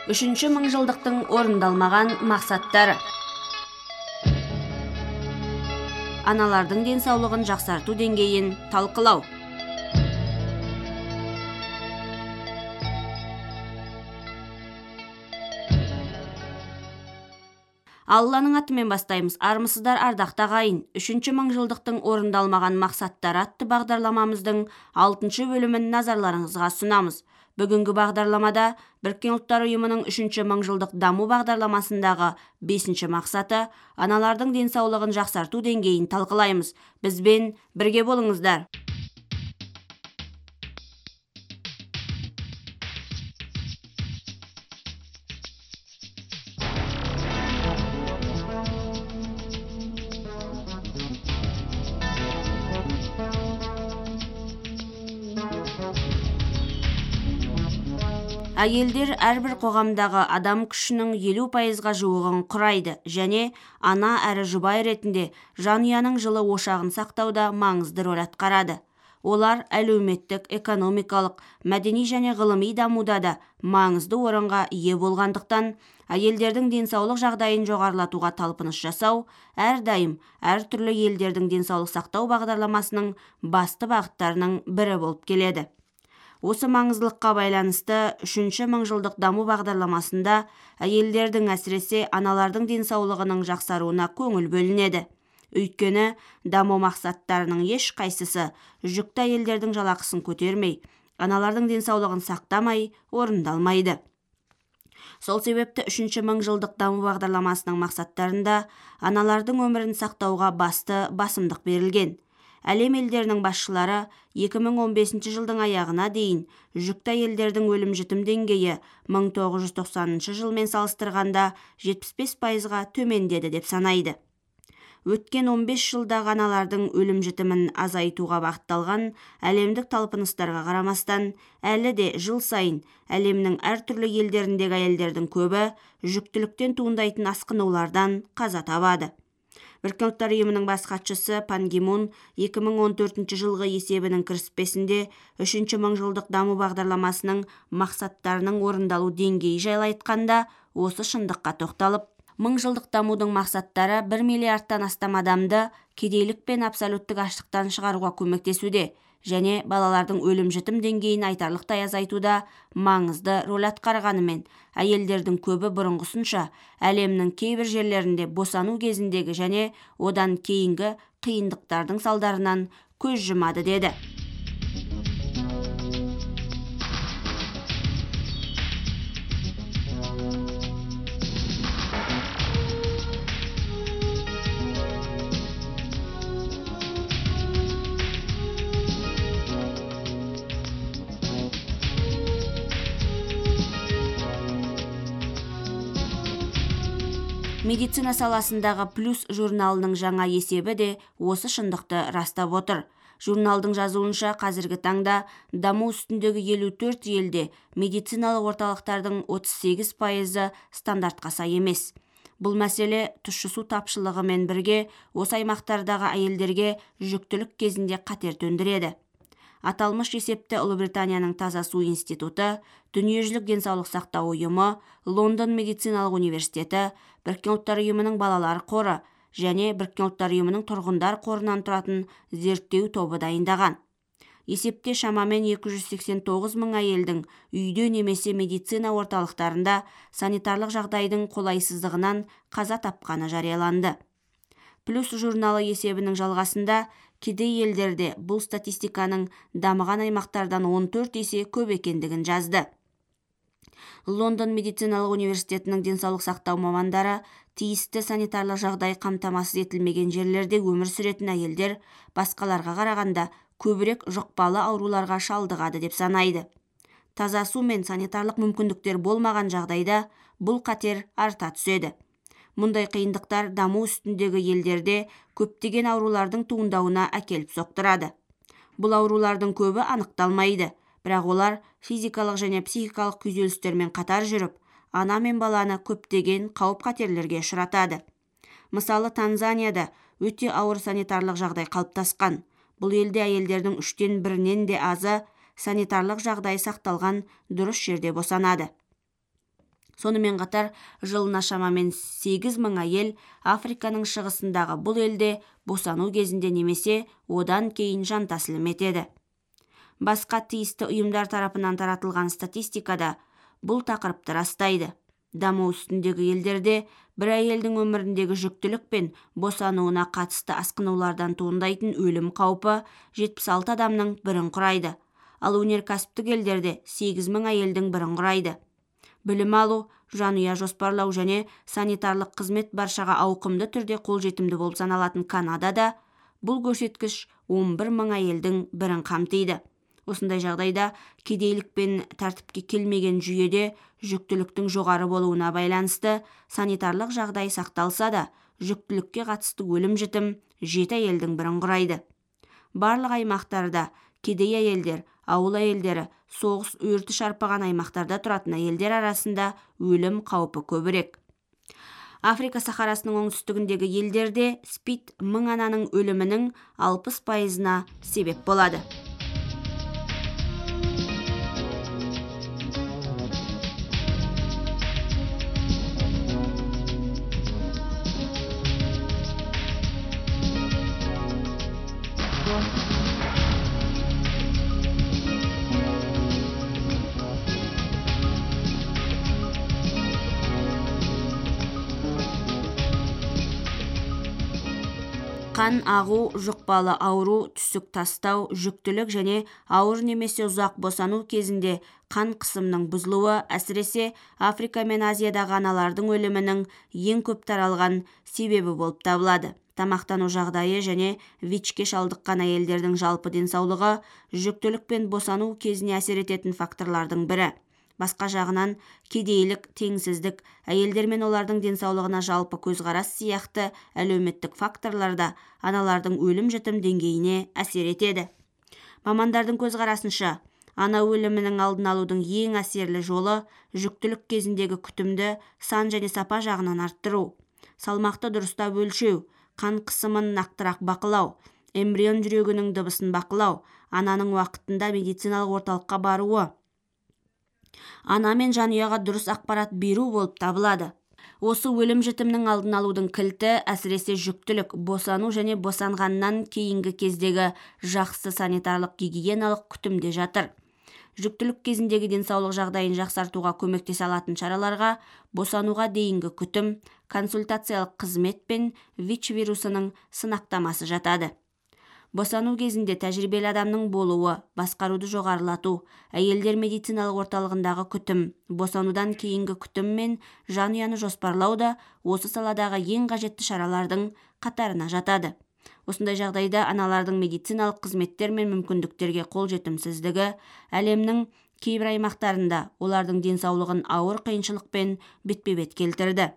Үшінші мыңжылдықтың орындалмаған мақсаттары. Аналардың денсаулығын жақсарту деңгейін талқылау. Алланың атымен бастаймыз. Армысыздар ардақты ағайын. Үшінші мыңжылдықтың орындалмаған мақсаттары атты бағдарламамыздың 6-шы бөлімін назарларыңызға ұсынамыз. Бүгінгі бағдарламада Біріккен ұлттар ұйымының 3-ші мыңжылдық даму бағдарламасындағы 5-ші мақсаты аналардың денсаулығын жақсарту деңгейін талқылаймыз. Бізбен бірге болыңыздар. Әйелдер әрбір қоғамдағы адам күшінің 50%-ға жуығын құрайды және ана әрі жұбай ретінде жанұяның жылы ошағын сақтауда маңызды рөл атқарады. Олар әлеуметтік, экономикалық, мәдени және ғылыми дамуда да маңызды орынға ие болғандықтан, әйелдердің денсаулық жағдайын жоғарылатуға талпыныс жасау әрдайым әртүрлі елдердің денсаулық сақтау бағдарламасының басты бағыттарының бірі болып келеді. Осы маңыздылыққа байланысты 3-ші мыңжылдық даму бағдарламасында әйелдердің әсіресе аналардың денсаулығының жақсаруына көңіл бөлінеді. Өйткені даму мақсаттарының ешқайсысы жүкті әйелдердің жалақысын көтермей, аналардың денсаулығын сақтамай орындалмайды. Сол себепті 3-ші мыңжылдық даму бағдарламасының мақсаттарында аналардың өмірін сақтауға басымдық берілген. Әлем елдерінің басшылары 2015 жылдың аяғына дейін жүкті әйелдердің өлім-жітім деңгейі 1990 жылмен салыстырғанда 75%-ға төмендеді деп санайды. Өткен 15 жылдағы аналардың өлім-жітімін азайтуға бағытталған әлемдік талпыныстарға қарамастан, әлі де жыл сайын әлемнің әртүрлі елдеріндегі әйелдердің көбі жүктіліктен туындайтын асқынулардан қаза табады. Біріккен ұлттар ұйымының бас хатшысы Пан Ги Мун 2014 жылғы есебінің кіріспесінде 3-ші мыңжылдық даму бағдарламасының мақсаттарының орындалу деңгейі жайлы айтқанда осы шындыққа тоқталып, мыңжылдық дамудың мақсаттары 1 миллиардтан астам адамды кедейлік пен абсолюттік аштықтан шығаруға көмектесуде және балалардың өлім-жітім деңгейін айтарлықтай азайтуда маңызды рөл атқарғанымен, әйелдердің көбі бұрынғысынша әлемнің кейбір жерлерінде босану кезіндегі және одан кейінгі қиындықтардың салдарынан көз жұмады деді. Медицина саласындағы Плюс журналының жаңа есебі де осы шындықты растап отыр. Журналдың жазуынша қазіргі таңда даму үстіндегі 54 елде медициналық орталықтардың 38%-ы стандартқа сай емес. Бұл мәселе тұщы су тапшылығымен бірге осы аймақтардағы әйелдерге жүктілік кезінде қатер төндіреді. Аталмыш есепті Ұлыбританияның Таза су институты, Дүниежүзілік денсаулық сақтау ұйымы, Лондон медициналық университеті, Біріккен ұлттар ұйымының балалар қоры және Біріккен ұлттар ұйымының тұрғындар қорынан тұратын зерттеу тобы дайындаған. Есепте шамамен 289 мың әйелдің үйде немесе медицина орталықтарында санитарлық жағдайдың қолайсыздығынан қаза тапқаны жарияланды. Плюс журналы есебінің жалғасында кедей елдерде бұл статистиканың дамыған аймақтардан 14 есе көп екендігін жазды. Лондон медициналық университетінің денсаулық сақтау мамандары тиісті санитарлық жағдай қамтамасыз етілмеген жерлерде өмір сүретін әйелдер басқаларға қарағанда көбірек жұқпалы ауруларға шалдығады деп санайды. Таза су мен санитарлық мүмкіндіктер болмаған жағдайда бұл қатер арта түседі. Мұндай қиындықтар даму үстіндегі елдерде көптеген аурулардың туындауына әкеліп соқтырады. Бұл аурулардың көбі анықталмайды, бірақ олар физикалық және психикалық күйзелістермен қатар жүріп, ана мен баланы көптеген қауіп-қатерлерге ұшыратады. Мысалы, Танзанияда өте ауыр санитарлық жағдай қалыптасқан. Бұл елде әйелдердің 3-тен 1-нен де азы санитарлық жағдай сақталған дұрыс жерде босанады. Сонымен қатар жылына шамамен 8.000 әйел Африканың шығысындағы бұл елде босану кезінде немесе одан кейін жан тәсілім етеді. Басқа тиісті ұйымдар тарапынан таратылған статистикада бұл тақырыпты растайды. Даму үстіндегі елдерде бір әйелдің өміріндегі жүктілік пен босануына қатысты асқынулардан туындайтын өлім қаупі 76 адамның бірін құрайды. Ал өнеркәсіптік елдерде 8.000 әйелдің бірін құрайды. Білім алу, жанұя жоспарлау және санитарлық қызмет баршаға ауқымды түрде қолжетімді болып саналатын Канадада бұл көрсеткіш 11.000 әйелдің бірін қамтиды. Осындай жағдайда кедейлік пен тәртіпке келмеген жүйеде жүктіліктің жоғары болуына байланысты санитарлық жағдай сақталса да, жүктілікке қатысты өлім-жітім 7 әйелдің бірін құрайды. Барлық аймақтарда кедей әйелдер, ауыл әйелдері, соғыс өрті шарпыған аймақтарда тұратын әйелдер арасында өлім қаупі көбірек. Африка сахарасының оңтүстігіндегі елдерде СПИД 1000 ананың өлімінің 60%-на себеп болады. Қан ағу, жұқпалы ауру, түсік тастау, жүктілік және ауыр немесе ұзақ босану кезінде қан қысымның бұзылуы әсіресе Африка мен Азиядағы аналардың өлімінің ең көп таралған себебі болып табылады. Тамақтану жағдайы және ВИЧ-ке шалдыққан әйелдердің жалпы денсаулығы жүктілік пен босану кезіне әсер ететін факторлардың бірі. Басқа жағынан, кедейлік, теңсіздік, әйелдер мен олардың денсаулығына жалпы көзқарас сияқты әлеуметтік факторларда аналардың өлім-жітім деңгейіне әсер етеді. Мамандардың көзқарасынша, ана өлімінің алдын алудың ең әсерлі жолы жүктілік кезіндегі күтімді сан және сапа жағынан арттыру, салмақты дұрыстап өлшеу, қан қысымын нақтырақ бақылау, эмбрион жүрегінің дыбысын бақылау, ананың уақытында медициналық орталыққа баруы, ана мен жанұяға дұрыс ақпарат беру болып табылады. Осы өлім-жітімнің алдын алудың кілті әсіресе жүктілік, босану және босанғаннан кейінгі кездегі жақсы санитарлық гигиеналық күтімде жатыр. Жүктілік кезіндегі денсаулық жағдайын жақсартуға көмектесе алатын шараларға босануға дейінгі күтім, консультациялық қызмет пен ВИЧ вирусының сынақтамасы жатады. Босану кезінде тәжірибелі адамның болуы, басқаруды жоғарылату, әйелдер медициналық орталығындағы күтім, босанудан кейінгі күтім мен жанұяны жоспарлау да осы саладағы ең қажетті шаралардың қатарына жатады. Осындай жағдайда аналардың медициналық қызметтер мен мүмкіндіктерге қолжетімсіздігі әлемнің кейбір аймақтарында олардың денсаулығын ауыр қиыншылықпен бетпе-бет келтірді.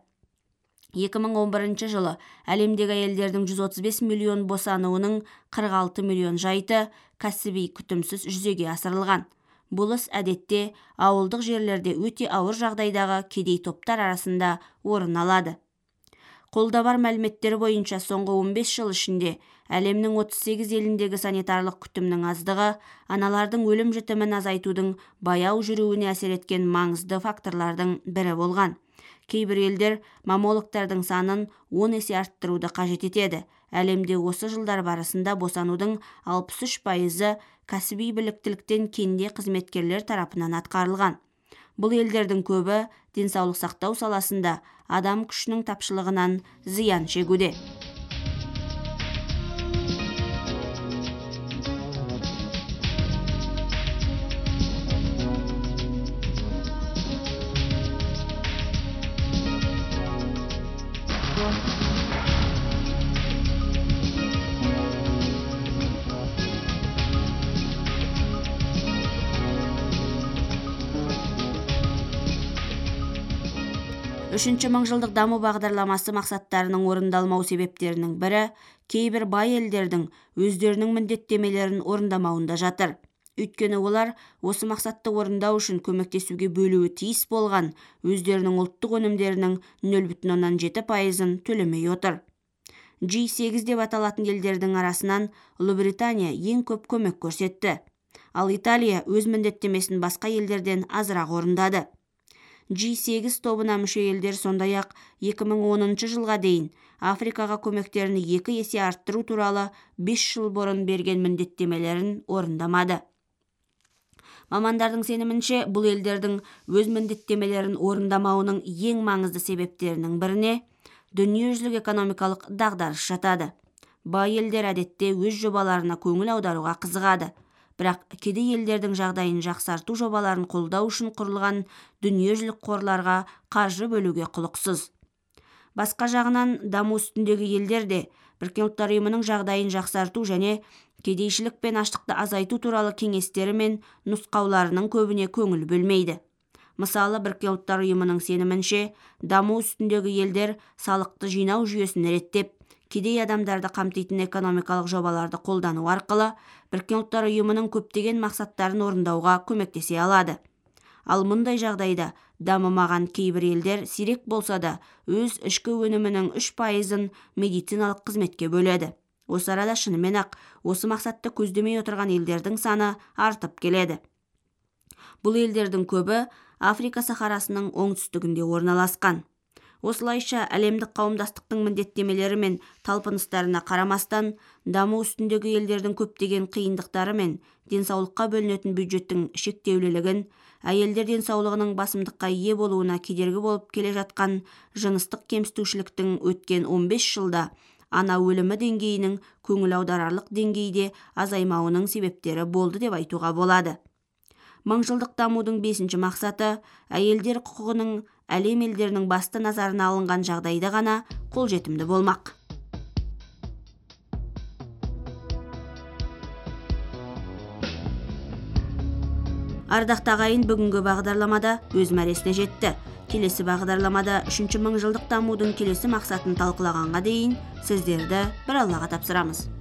2011 жылы әлемдегі әйелдердің 135 миллион босануының 46 миллион жайты кәсіби күтімсіз жүзеге асырылған. Бұл іс әдетте ауылдық жерлерде өте ауыр жағдайдағы кедей топтар арасында орын алады. Қолда бар мәліметтер бойынша соңғы 15 жыл ішінде әлемнің 38 еліндегі санитарлық күтімнің аздығы аналардың өлім-жітімін азайтудың баяу жүруіне әсер еткен маңызды факторлардың бірі болған. Кейбір елдер маммологтардың санын 10 есе арттыруды қажет етеді. Әлемде осы жылдар барысында босанудың 63% кәсіби біліктіліктен кенде қызметкерлер тарапынан атқарылған. Бұл елдердің көбі денсаулық сақтау саласында адам күшінің тапшылығынан зиян шегуде. Үшінші мыңжылдық даму бағдарламасы мақсаттарының орындалмау себептерінің бірі кейбір бай елдердің өздерінің міндеттемелерін орындамауында жатыр. Өйткені олар осы мақсатты орындау үшін көмектесуге бөлуі тиіс болған өздерінің ұлттық өнімдерінің 0,7%-ын төлемей отыр. G8 деп аталатын елдердің арасынан Ұлыбритания ең көп көмек көрсетті. Ал Италия өз міндеттемесін басқа елдерден азырақ орындады. G8 тобына мүше елдер сондай-ақ 2010 жылға дейін Африкаға көмектерін 2 есе арттыру туралы 5 жыл бұрын берген міндеттемелерін орындамады. Мамандардың сенімінше, бұл елдердің өз міндеттемелерін орындамауының ең маңызды себептерінің біріне дүниежүзілік экономикалық дағдарыс жатады. Бай елдер әдетте өз жобаларына көңіл аударуға қызығады, бірақ кедей елдердің жағдайын жақсарту жобаларын қолдау үшін құрылған дүниежүзілік қорларға қаржы бөлуге құлықсыз. Басқа жағынан, даму үстіндегі елдер де Біріккен ұлттар ұйымының жағдайын жақсарту және кедейшілік пен аштықты азайту туралы кеңестері мен нұсқауларының көбіне көңіл бөлмейді. Мысалы, Біріккен ұлттар ұйымының сенімінше, даму үстіндегі елдер салықты жинау жүйесін реттеп, кедей адамдарды қамтитын экономикалық жобаларды қолдану арқылы Біріккен ұлттар ұйымының көптеген мақсаттарын орындауға көмектесе алады. Ал мұндай жағдайда дамымаған кейбір елдер сирек болса да өз ішкі өнімінің 3%-ын медициналық қызметке бөледі. Осы арада шынымен-ақ осы мақсатты көздемей отырған елдердің саны артып келеді. Бұл елдердің көбі Африка сахарасының оңтүстігінде орналасқан. Осылайша әлемдік қауымдастықтың міндеттемелері мен талпыныстарына қарамастан, даму үстіндегі елдердің көптеген қиындықтары мен денсаулыққа бөлінетін бюджеттің шектеулілігін, әйелдер денсаулығының басымдыққа ие болуына кедергі болып келе жатқан жыныстық кемсітушіліктің өткен 15 жылда ана өлімі деңгейінің көңіл аударарлық деңгейде азаймауының себептері болды деп айтуға болады. Мыңжылдық дамудың 5-ші мақсаты әйелдер құқығының әлем елдерінің басты назарына алынған жағдайда ғана қолжетімді болмақ. Ардақты ағайын, бүгінгі бағдарламада өз мәресіне жетті. Келесі бағдарламада 3-ші мыңжылдық дамудың келесі мақсатын талқылағанға дейін сіздерді бір Аллаға тапсырамыз.